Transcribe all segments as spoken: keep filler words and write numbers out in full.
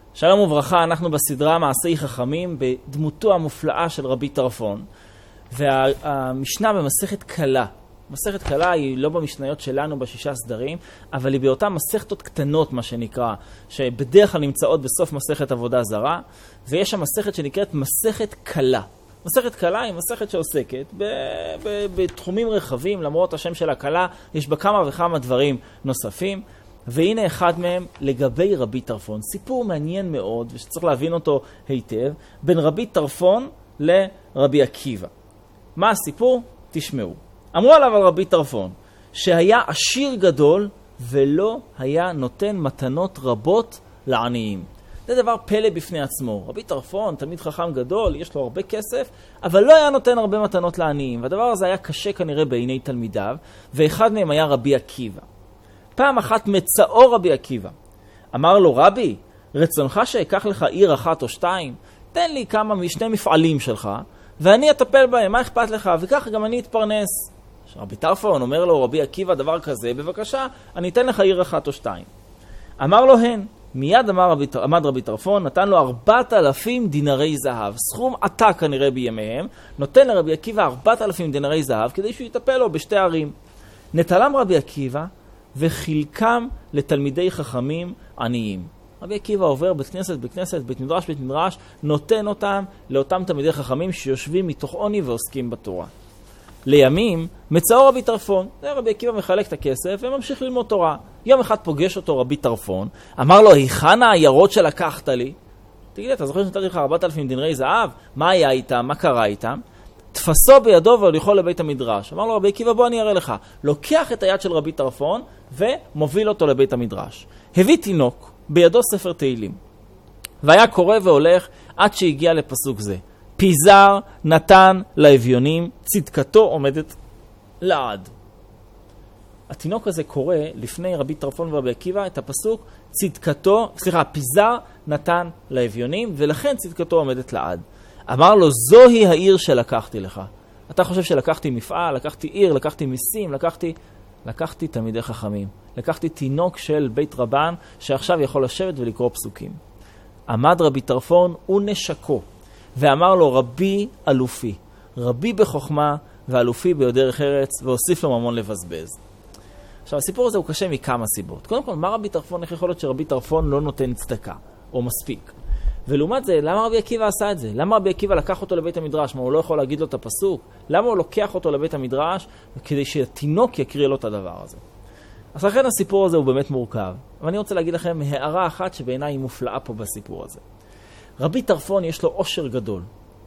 שלום וברכה, אנחנו בסדרה מעשי חכמים בדמותו המופלאה של רבי טרפון. והמשנה במסכת קלה. מסכת קלה היא לא במשניות שלנו בשישה סדרים, אבל היא באותן מסכתות קטנות מה שנקרא, שבדרך כלל נמצאות בסוף מסכת עבודה זרה, ויש שם מסכת שנקראת מסכת קלה. מסכת קלה היא מסכת שעוסקת ב- ב- בתחומים רחבים, למרות השם של הקלה, יש בה כמה וכמה דברים נוספים. והנה אחד מהם לגבי רבי טרפון, סיפור מעניין מאוד ושצריך להבין אותו היטב, בין רבי טרפון לרבי עקיבא. מה הסיפור? תשמעו. אמרו עליו על רבי טרפון שהיה עשיר גדול ולא היה נותן מתנות רבות לעניים. זה דבר פלא בפני עצמו. רבי טרפון, תלמיד חכם גדול, יש לו הרבה כסף, אבל לא היה נותן הרבה מתנות לעניים. והדבר הזה היה קשה כנראה בעיני תלמידיו, ואחד מהם היה רבי עקיבא. פעם אחת מצאו רבי עקיבא. אמר לו, רבי, רצונך שאקח לך עיר אחת או שתיים? תן לי כמה משני מפעלים שלך, ואני אטפל בהם, מה אכפת לך? וכך גם אני אתפרנס. רבי טרפון אומר לו, רבי עקיבא, דבר כזה, בבקשה, אני אתן לך עיר אחת או שתיים. אמר לו, הן. מיד אמר רבי, עמד רבי טרפון, נתן לו ארבעת אלפים דינרי זהב. סכום עתק כנראה בימיהם, נותן לרבי עקיבא ארבעת אלפים דינרי זהב, כדי שהוא יטפל לו בשתי ערים. נטלם רבי עקיבא, וחילקם לתלמידי חכמים עניים. רבי עקיבא עובר בית כנסת, בית כנסת, בית מדרש, בית מדרש, נותן אותם לאותם תלמידי חכמים שיושבים מתוך עוני ועוסקים בתורה. לימים מצאו רבי טרפון, רבי עקיבא מחלק את הכסף וממשיך ללמוד תורה. יום אחד פוגש אותו רבי טרפון, אמר לו, היכן העיירות שלקחת לי? תגיד, אתה זוכר שנתתי לך ארבעת אלפים דינרי זהב? מה היה איתם? מה קרה איתם? תפסו בידו והוליכו לבית המדרש. אמר לו רבי עקיבא, בוא אני אראה לך. לוקח את היד של רבי טרפון ומוביל אותו לבית המדרש. הביא תינוק, בידו ספר תהילים. והיה קורא והולך עד שהגיע לפסוק זה. פיזר נתן לאביונים, צדקתו עומדת לעד. התינוק הזה קורא לפני רבי טרפון ורבי עקיבא את הפסוק, צדקתו, סליחה, פיזר נתן לאביונים, ולכן צדקתו עומדת לעד. אמר לו, זוהי העיר שלקחתי לך. אתה חושב שלקחתי מפעל, לקחתי עיר, לקחתי מיסים, לקחתי, לקחתי תלמידי חכמים. לקחתי תינוק של בית רבן שעכשיו יכול לשבת ולקרוא פסוקים. עמד רבי טרפון ונשקו, ואמר לו, רבי אלופי, רבי בחוכמה ואלופי ביודרך ארץ, והוסיף לו ממון לבזבז. עכשיו, הסיפור הזה הוא קשה מכמה סיבות. קודם כל, מה רבי טרפון, איך יכול להיות שרבי טרפון לא נותן צדקה, או מספיק? ולעומת זה, למה רבי עקיבא עשה את זה? למה רבי עקיבא לקח אותו לבית המדרש? מה, הוא לא יכול להגיד לו את הפסוק? למה הוא לוקח אותו לבית המדרש? כדי שהתינוק יקריא לו את הדבר הזה. אז לכן הסיפור הזה הוא באמת מורכב. ואני רוצה להגיד לכם הערה אחת שבעיניי היא מופלאה פה בסיפור הזה. רבי טרפון יש לו עושר גדול.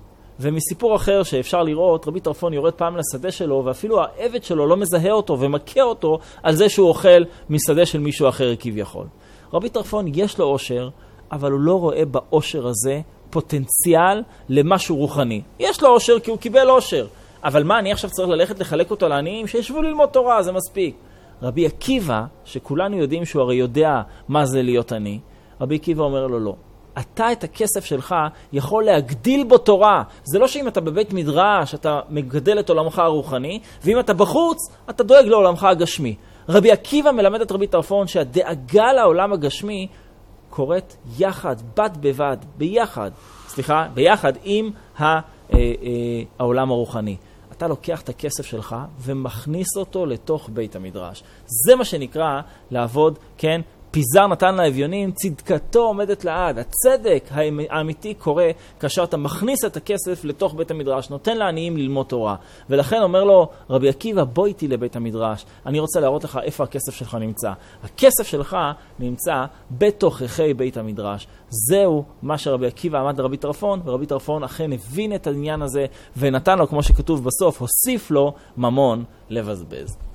ומסיפור אחר שאפשר לראות, רבי טרפון יורד פעם לשדה שלו, ואפילו העבד שלו לא מזהה אותו ומכה אותו על זה שהוא אוכל משדה של מישהו אחר כביכול. רבי טרפון יש לו עושר, אבל הוא לא רואה בעושר הזה פוטנציאל למשהו רוחני. יש לו עושר כי הוא קיבל עושר. אבל מה, אני עכשיו צריך ללכת לחלק אותו לעניים? שישבו ללמוד תורה, זה מספיק. רבי עקיבא, שכולנו יודעים שהוא הרי יודע מה זה להיות עני, רבי עקיבא אומר לו לא. אתה את הכסף שלך יכול להגדיל בו תורה. זה לא שאם אתה בבית מדרש, אתה מגדל את עולמך הרוחני, ואם אתה בחוץ, אתה דואג לעולמך הגשמי. רבי עקיבא מלמד את רבי טרפון שהדאגה לעולם הגשמי קורית יחד, בת בבד, ביחד, סליחה, ביחד עם ה, אה, אה, העולם הרוחני. אתה לוקח את הכסף שלך ומכניס אותו לתוך בית המדרש. זה מה שנקרא לעבוד, כן? פיזר נתן לאביונים, צדקתו עומדת לעד. הצדק האמיתי קורה כאשר אתה מכניס את הכסף לתוך בית המדרש, נותן לעניים ללמוד תורה. ולכן אומר לו, רבי עקיבא, בוא איתי לבית המדרש. אני רוצה להראות לך איפה הכסף שלך נמצא. הכסף שלך נמצא בתוככי בית המדרש. זהו מה שרבי עקיבא עמד לרבי טרפון, ורבי טרפון אכן הבין את העניין הזה, ונתן לו, כמו שכתוב בסוף, הוסיף לו ממון לבזבז.